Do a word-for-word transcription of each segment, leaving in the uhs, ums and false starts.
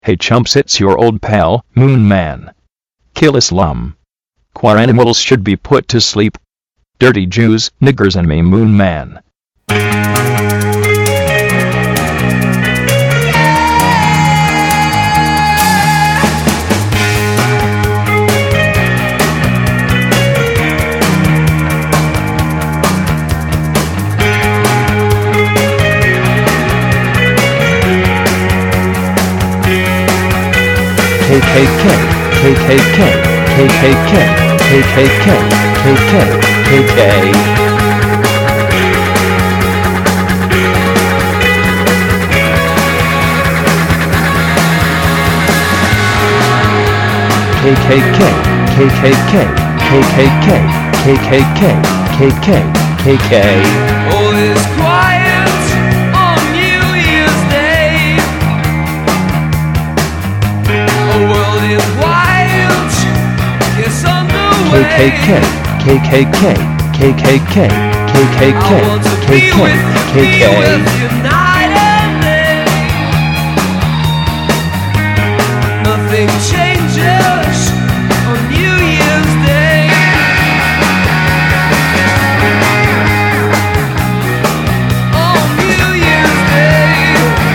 Hey chumps, it's your old pal, Moon Man. Kill Islam. Queer animals should be put to sleep. Dirty Jews, niggers and me, Moon Man. K K K, K K K, K K K, K K K, K K, K K. K K K, K K K, K K K, K K K, K K, K K. All is quiet on New Year's Day. A world is wild, it's underway. K K K, K K K, K K K, K K I K, want to K be K, with, K be K. with you night and day. Nothing changes on New Year's Day. On New Year's Day,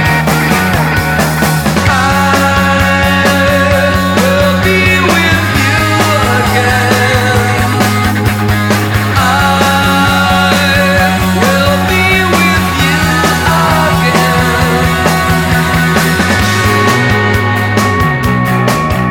I will be with you again. I will be with you again.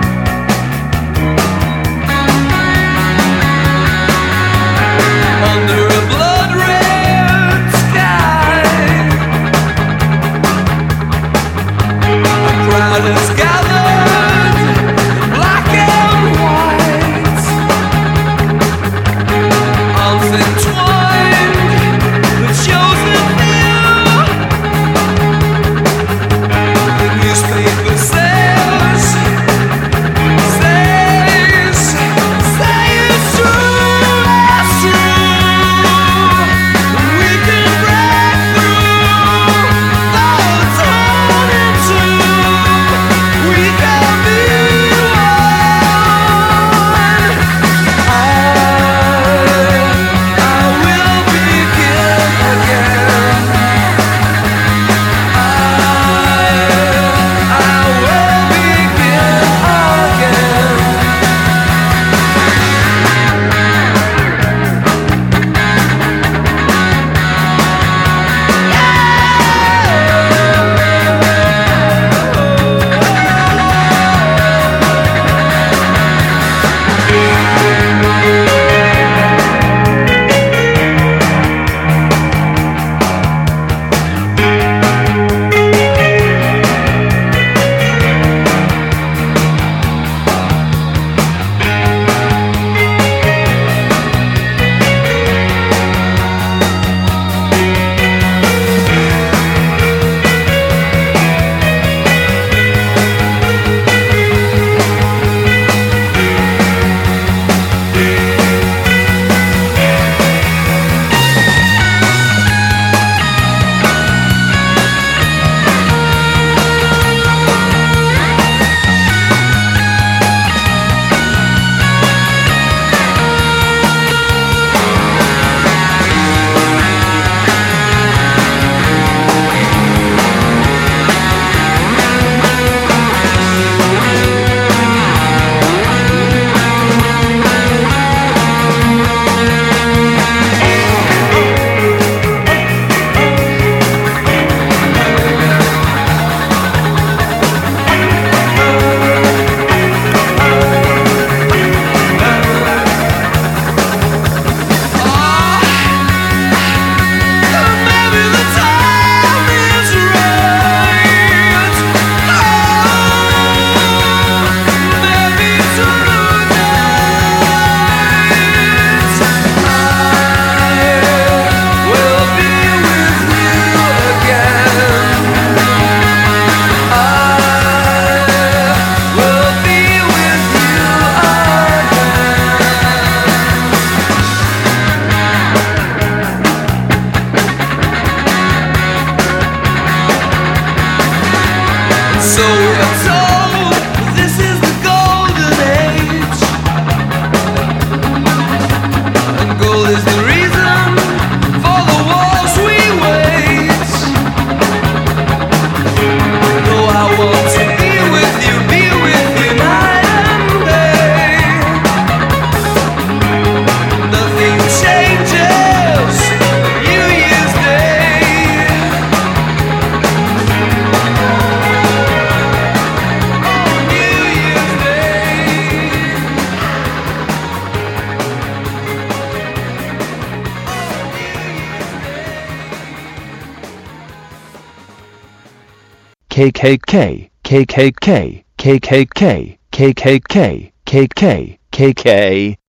I want to be with you, be with you night and day. Nothing changes, New Year's Day. Oh, New Year's Day. K K K, K K K, K K K, K K K, K K, K K.